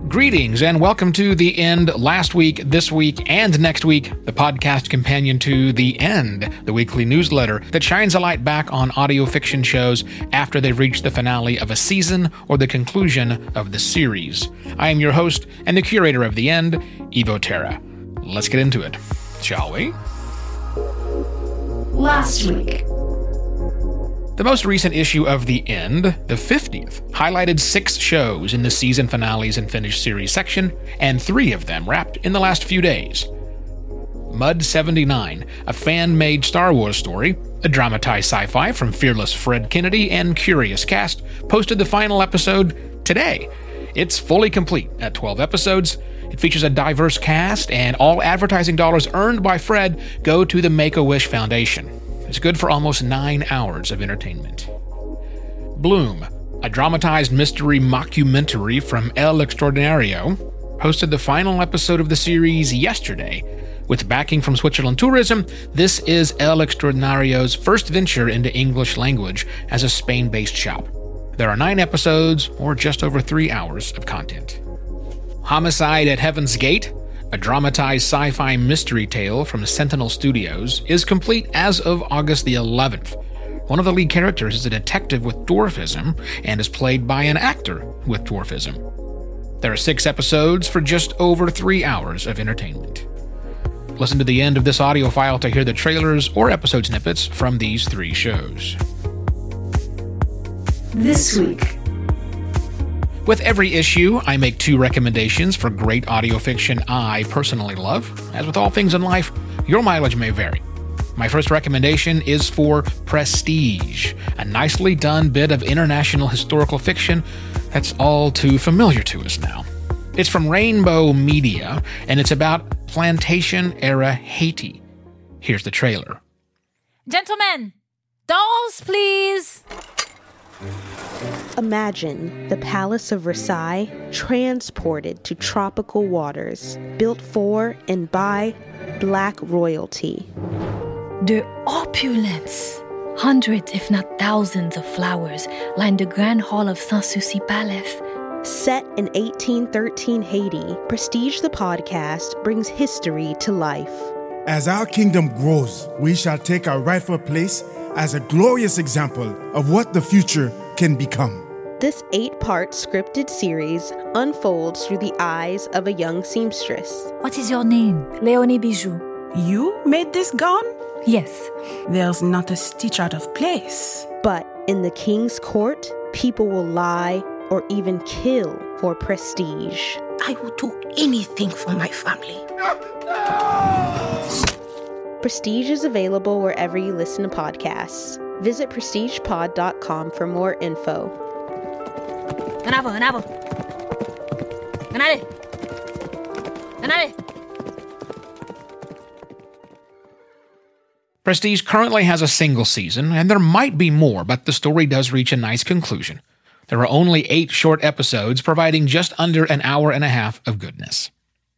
Greetings and welcome to The End. Last week, this week, and next week, the podcast companion to The End, the weekly newsletter that shines a light back on audio fiction shows after they've reached the finale of a season or the conclusion of the series. I am your host and the curator of The End, Evo Terra. Let's get into it, shall we? Last week. The most recent issue of The End, the 50th, highlighted 6 shows in the season finales and finished series section, and 3 of them wrapped in the last few days. Mud 79, a fan-made Star Wars story, a dramatized sci-fi from fearless Fred Kennedy and Curious Cast, posted the final episode today. It's fully complete at 12 episodes. It features a diverse cast, and all advertising dollars earned by Fred go to the Make-A-Wish Foundation. It's good for almost 9 hours of entertainment. Bloom, a dramatized mystery mockumentary from El Extraordinario, posted the final episode of the series yesterday. With backing from Switzerland Tourism, this is El Extraordinario's first venture into English language as a Spain-based shop. There are 9 episodes, or just over 3 hours of content. Homicide at Heaven's Gate, a dramatized sci-fi mystery tale from Sentinel Studios, is complete as of August the 11th. One of the lead characters is a detective with dwarfism and is played by an actor with dwarfism. There are 6 episodes for just over 3 hours of entertainment. Listen to the end of this audio file to hear the trailers or episode snippets from these 3 shows. This week. With every issue, I make 2 recommendations for great audio fiction I personally love. As with all things in life, your mileage may vary. My first recommendation is for Prestige, a nicely done bit of international historical fiction that's all too familiar to us now. It's from Rainbow Media, and it's about plantation-era Haiti. Here's the trailer. Gentlemen, dolls, please! Imagine the Palace of Versailles transported to tropical waters, built for and by Black royalty. The opulence! Hundreds, if not thousands, of flowers line the Grand Hall of Sanssouci Palace. Set in 1813 Haiti, Prestige the podcast brings history to life. As our kingdom grows, we shall take our rightful place as a glorious example of what the future can become. This 8-part scripted series unfolds through the eyes of a young seamstress. What is your name? Leonie Bijou. You made this gown? Yes. There's not a stitch out of place. But in the king's court, people will lie or even kill for prestige. I will do anything for my family. Prestige is available wherever you listen to podcasts. Visit prestigepod.com for more info. Ganavo. Prestige currently has a single season, and there might be more, but the story does reach a nice conclusion. There are only 8 short episodes, providing just under an hour and a half of goodness.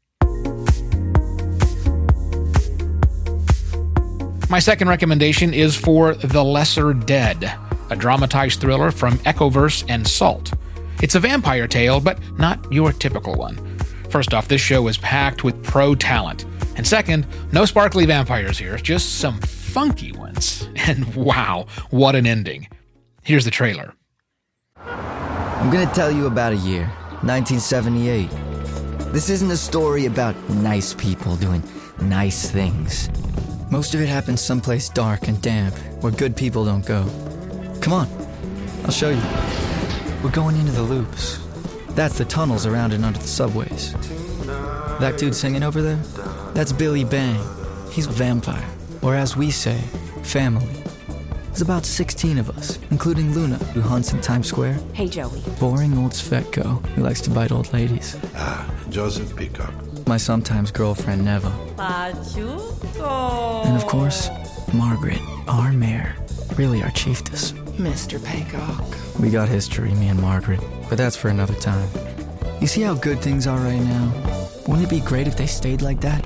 My second recommendation is for The Lesser Dead, a dramatized thriller from Echoverse and Salt. It's a vampire tale, but not your typical one. First off, this show is packed with pro talent. And second, no sparkly vampires here, just some funky ones. And wow, what an ending. Here's the trailer. I'm gonna tell you about a year, 1978. This isn't a story about nice people doing nice things. Most of it happens someplace dark and damp, where good people don't go. Come on, I'll show you. We're going into the loops. That's the tunnels around and under the subways. That dude singing over there? That's Billy Bang. He's a vampire, or as we say, family. There's about 16 of us, including Luna, who hunts in Times Square. Hey, Joey. Boring old Svetko, who likes to bite old ladies. Joseph Peacock. My sometimes girlfriend, Neva. Pachuco. And of course, Margaret, our mayor, really our chiefess. Mr. Peacock. We got history, me and Margaret, but that's for another time. You see how good things are right now? Wouldn't it be great if they stayed like that?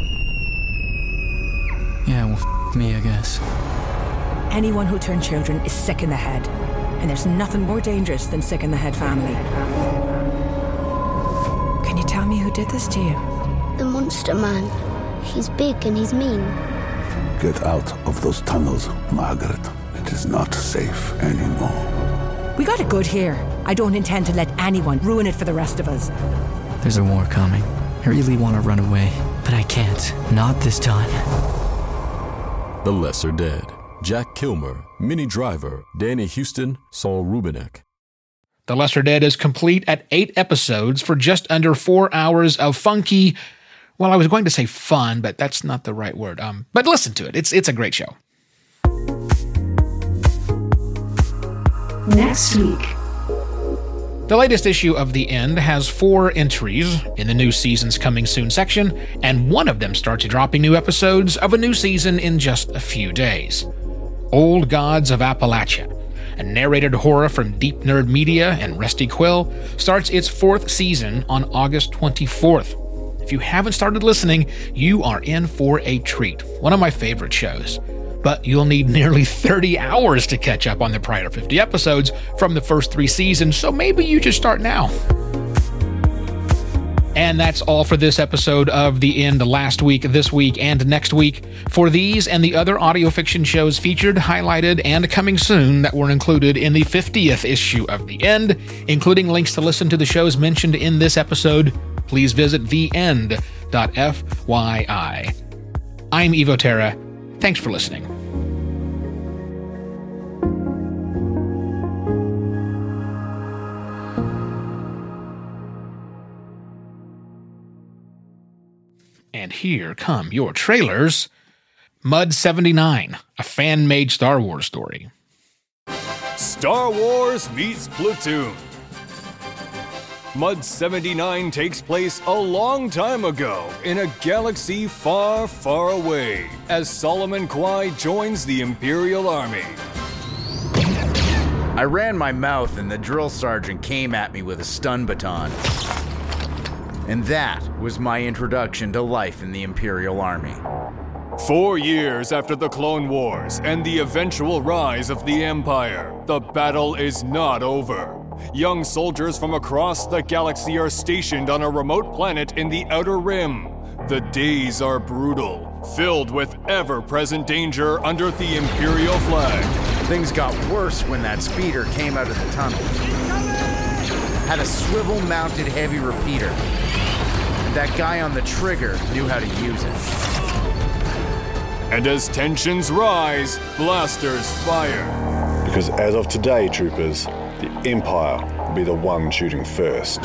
Yeah, well, me, I guess. Anyone who turns children is sick in the head. And there's nothing more dangerous than sick in the head family. me who did this to you. The monster man. He's big and he's mean. Get out of those tunnels, Margaret. It is not safe anymore. We got it good here. I don't intend to let anyone ruin it for the rest of us. There's a war coming. I really want to run away, but I can't. Not this time. The Lesser Dead. Jack Kilmer, Minnie Driver, Danny Houston, Saul Rubinek. The Lesser Dead is complete at 8 episodes for just under 4 hours of funky, well, I was going to say fun, but that's not the right word. But listen to it. It's a great show. Next week. The latest issue of The End has 4 entries in the new season's coming soon section, and one of them starts dropping new episodes of a new season in just a few days. Old Gods of Appalachia, a narrated horror from Deep Nerd Media and Rusty Quill, starts its 4th season on August 24th. If you haven't started listening, you are in for a treat. One of my favorite shows. But you'll need nearly 30 hours to catch up on the prior 50 episodes from the first 3 seasons, so maybe you just start now. And that's all for this episode of The End last week, this week, and next week. For these and the other audio fiction shows featured, highlighted, and coming soon that were included in the 50th issue of The End, including links to listen to the shows mentioned in this episode, please visit theend.fyi. I'm Evo Terra. Thanks for listening. And here come your trailers. Mud 79, a fan-made Star Wars story. Star Wars meets Platoon. Mud 79 takes place a long time ago in a galaxy far, far away as Solomon Kwai joins the Imperial Army. I ran my mouth and the drill sergeant came at me with a stun baton. And that was my introduction to life in the Imperial Army. 4 years after the Clone Wars and the eventual rise of the Empire, the battle is not over. Young soldiers from across the galaxy are stationed on a remote planet in the Outer Rim. The days are brutal, filled with ever-present danger under the Imperial flag. Things got worse when that speeder came out of the tunnel. Had a swivel-mounted heavy repeater. And that guy on the trigger knew how to use it. And as tensions rise, blasters fire. Because as of today, troopers, the Empire will be the one shooting first.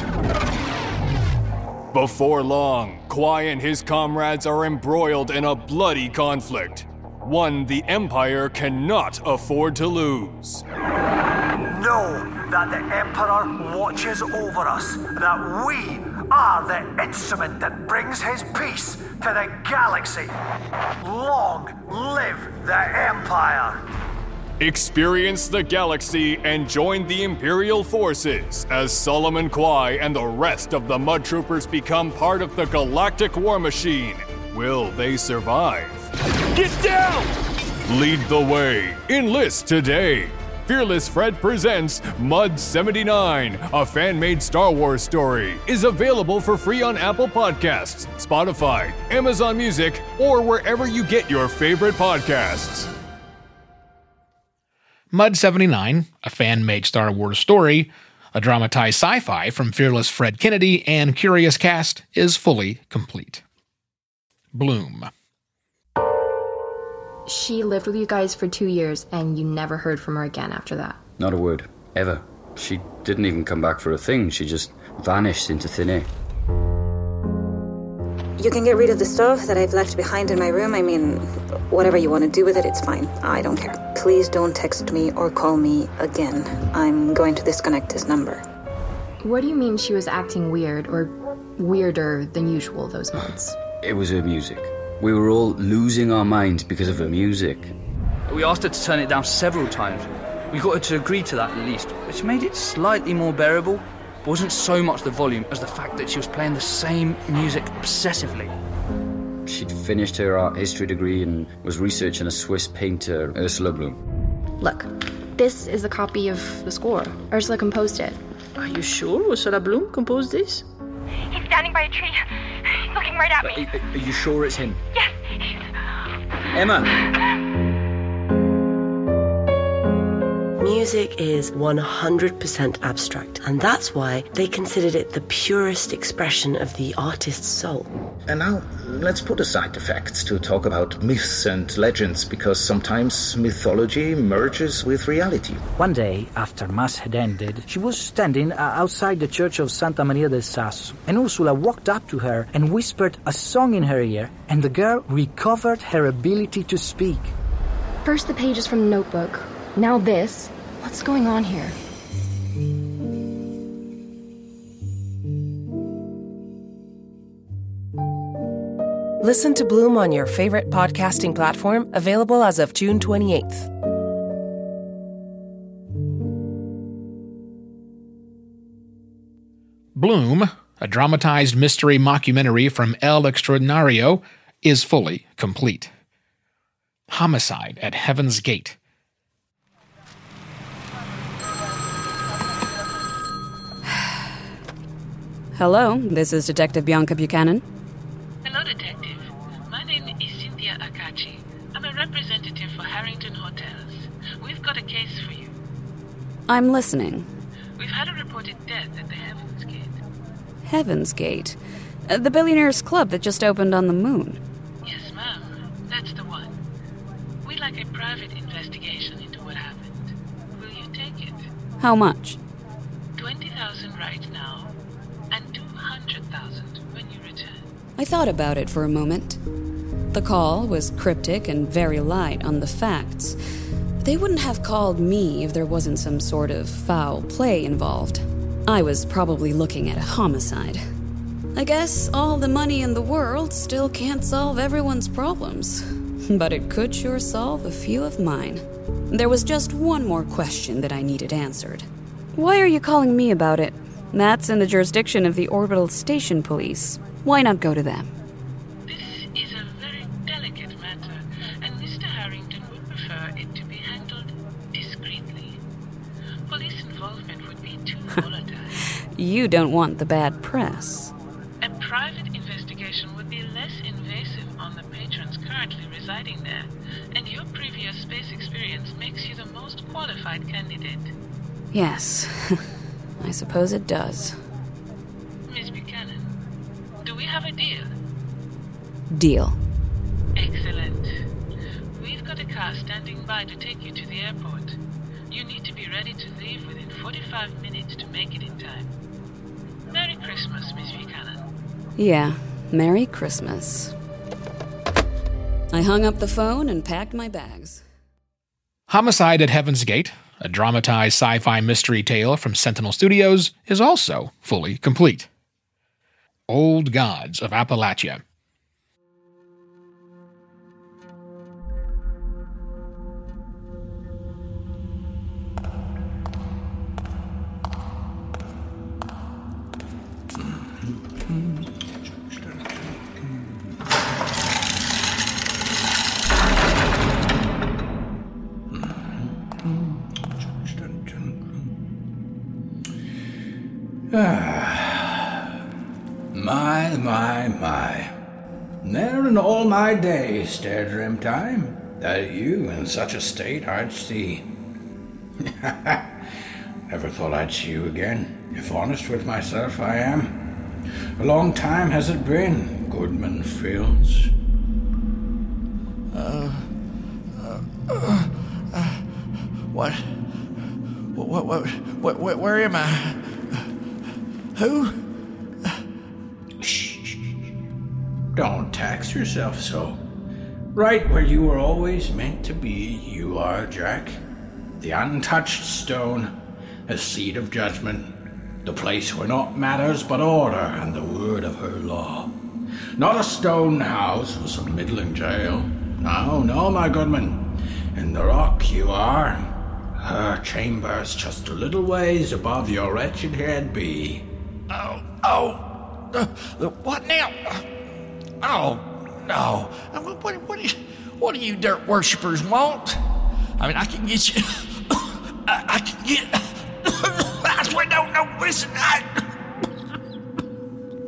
Before long, Kwai and his comrades are embroiled in a bloody conflict. One the Empire cannot afford to lose. Know that the Emperor watches over us, that we are the instrument that brings his peace to the galaxy. Long live the Empire! Experience the galaxy and join the Imperial forces as Solomon Kwai and the rest of the Mud Troopers become part of the galactic war machine. Will they survive? Get down! Lead the way. Enlist today. Fearless Fred presents Mud 79, a fan-made Star Wars story, is available for free on Apple Podcasts, Spotify, Amazon Music, or wherever you get your favorite podcasts. Mud 79, a fan-made Star Wars story, a dramatized sci-fi from Fearless Fred Kennedy and Curious Cast, is fully complete. Bloom. She lived with you guys for 2 years, and you never heard from her again after that. Not a word. Ever. She didn't even come back for a thing. She just vanished into thin air. You can get rid of the stuff that I've left behind in my room. I mean, whatever you want to do with it, it's fine. I don't care. Please don't text me or call me again. I'm going to disconnect this number. What do you mean she was acting weird, or weirder than usual those months? It was her music. We were all losing our minds because of her music. We asked her to turn it down several times. We got her to agree to that at least, which made it slightly more bearable. It wasn't so much the volume as the fact that she was playing the same music obsessively. She'd finished her art history degree and was researching a Swiss painter, Ursula Bloom. Look, this is a copy of the score. Ursula composed it. Are you sure Ursula Bloom composed this? He's standing by a tree. He's looking right at me. Are you sure it's him? Yes. Emma! Music is 100% abstract, and that's why they considered it the purest expression of the artist's soul. And now, let's put aside the facts to talk about myths and legends, because sometimes mythology merges with reality. One day, after Mass had ended, she was standing outside the church of Santa Maria del Sasso, and Ursula walked up to her and whispered a song in her ear, and the girl recovered her ability to speak. First the pages from the notebook, now this. What's going on here? Listen to Bloom on your favorite podcasting platform, available as of June 28th. Bloom, a dramatized mystery mockumentary from El Extraordinario, is fully complete. Homicide at Heaven's Gate. Hello, this is Detective Bianca Buchanan. Hello, Detective. My name is Cynthia Akachi. I'm a representative for Harrington Hotels. We've got a case for you. I'm listening. We've had a reported death at the Heaven's Gate. Heaven's Gate? The billionaires' club that just opened on the moon. Yes, ma'am. That's the one. We'd like a private investigation into what happened. Will you take it? How much? 20,000 right now. And 200,000 when you return. I thought about it for a moment. The call was cryptic and very light on the facts. They wouldn't have called me if there wasn't some sort of foul play involved. I was probably looking at a homicide. I guess all the money in the world still can't solve everyone's problems. But it could sure solve a few of mine. There was just one more question that I needed answered. Why are you calling me about it? That's in the jurisdiction of the Orbital Station Police. Why not go to them? This is a very delicate matter, and Mr. Harrington would prefer it to be handled discreetly. Police involvement would be too volatile. You don't want the bad press. A private investigation would be less invasive on the patrons currently residing there, and your previous space experience makes you the most qualified candidate. Yes. I suppose it does. Miss Buchanan, do we have a deal? Deal. Excellent. We've got a car standing by to take you to the airport. You need to be ready to leave within 45 minutes to make it in time. Merry Christmas, Miss Buchanan. Yeah, Merry Christmas. I hung up the phone and packed my bags. Homicide at Heaven's Gate, a dramatized sci-fi mystery tale from Sentinel Studios, is also fully complete. Old Gods of Appalachia. My. Ne'er in all my days dare dream time that you in such a state I'd see. Never thought I'd see you again, if honest with myself I am. A long time has it been, Goodman Fields. Where am I? Who? Shh. Don't tax yourself so. Right where you were always meant to be, you are, Jack. The untouched stone, a seat of judgment, the place where naught matters but order and the word of her law. Not a stone house was a middling jail. No, my goodman. In the rock you are. Her chamber's just a little ways above your wretched head be. What now? Oh, no. What do you dirt worshippers want? I mean, I can get you... I can get... I swear, no, listen,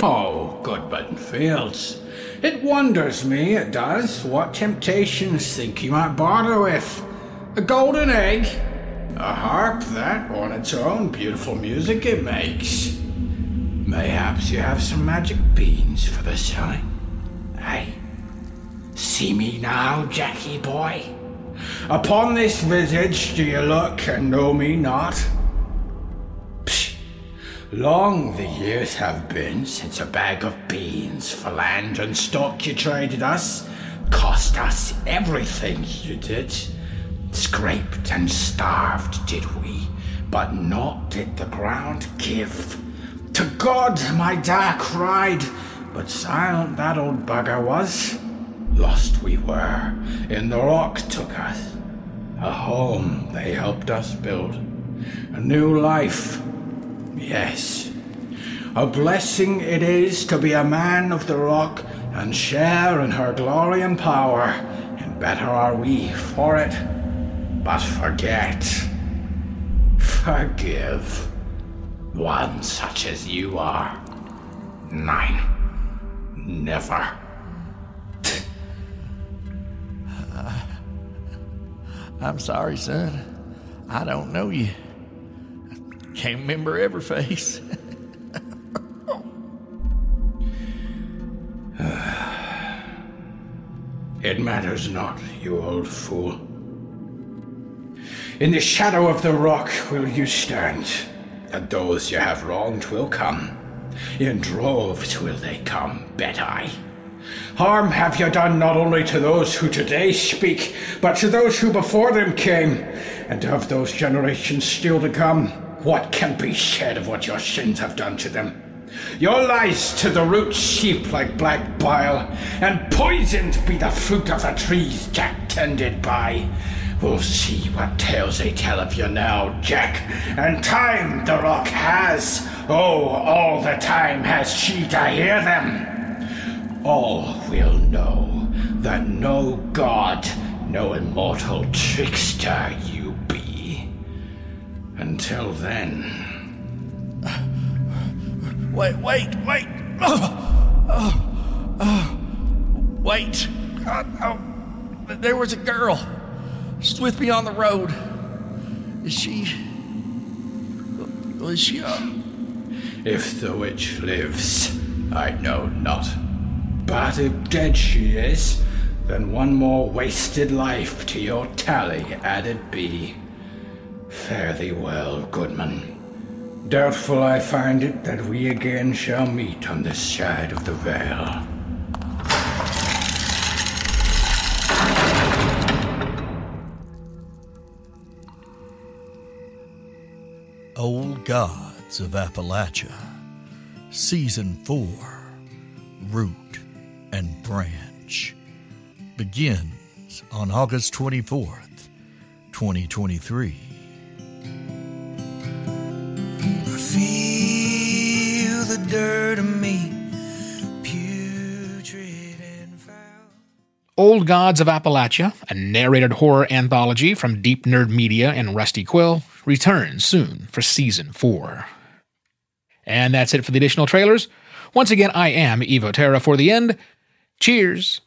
Oh, Goodman Fields. It wonders me, it does, what temptations think you might bother with. A golden egg, a harp that, on its own, beautiful music it makes. Mayhaps you have some magic beans for the selling. Hey, see me now, Jackie boy? Upon this visage do you look and know me not? Psh, long the years have been since a bag of beans for land and stock you traded us cost us everything you did. Scraped and starved did we, but naught did the ground give. To God my dark cried, but silent that old bugger was. Lost we were, in the rock took us. A home they helped us build. A new life, yes. A blessing it is to be a man of the rock and share in her glory and power, and better are we for it. But forget, forgive, one such as you are. Nein, never. I'm sorry, son. I don't know you. Can't remember every face. It matters not, you old fool. In the shadow of the rock will you stand, and those you have wronged will come. In droves will they come, bet I. Harm have you done not only to those who today speak, but to those who before them came, and of those generations still to come. What can be said of what your sins have done to them? Your lies to the roots heap like black bile, and poisoned be the fruit of the trees Jack tended by. We'll see what tales they tell of you now, Jack, and time the rock has. Oh, all the time has she to hear them. All will know that no god, no immortal trickster you be. Until then... Wait. Wait. There was a girl. She's with me on the road. Was she... If the witch lives, I know not. But if dead she is, then one more wasted life to your tally added be. Fare thee well, Goodman. Doubtful I find it that we again shall meet on this side of the veil. Old Gods of Appalachia, Season 4, Root and Branch, begins on August 24th, 2023. I feel the dirt of me, putrid and foul. Old Gods of Appalachia, a narrated horror anthology from Deep Nerd Media and Rusty Quill, returns soon for Season 4. And that's it for the additional trailers. Once again, I am Evo Terra for the end. Cheers.